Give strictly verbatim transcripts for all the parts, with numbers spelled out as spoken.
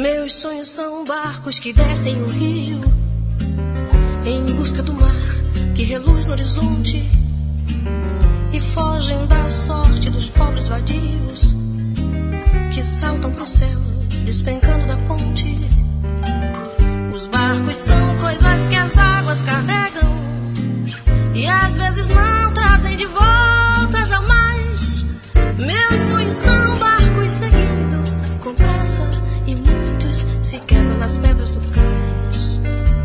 Meus sonhos são barcos que descem o rio em busca do mar que reluz no horizonte e fogem da sorte dos pobres vadios que saltam pro céu despencando da ponte. Os barcos são coisas que as águas carregam e às vezes não trazem de volta jamais. Meus sonhos são barcos seguindo com pressa e muitos se quebram nas pedras do cais.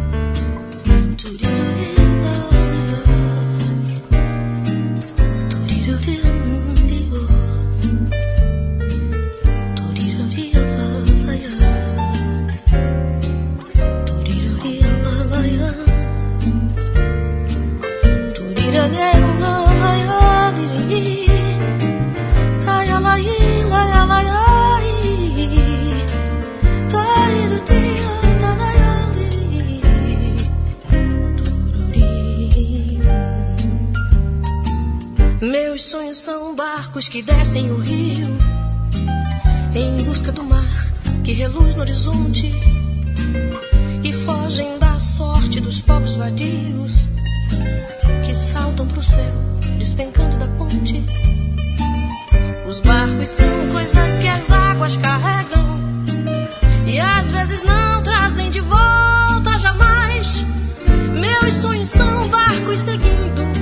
Meus sonhos são barcos que descem o rio em busca do mar que reluz no horizonte e fogem da sorte dos pobres vadios que saltam pro céu despencando da ponte. Os barcos são coisas que as águas carregam e às vezes não trazem de volta jamais. Meus sonhos são barcos seguindo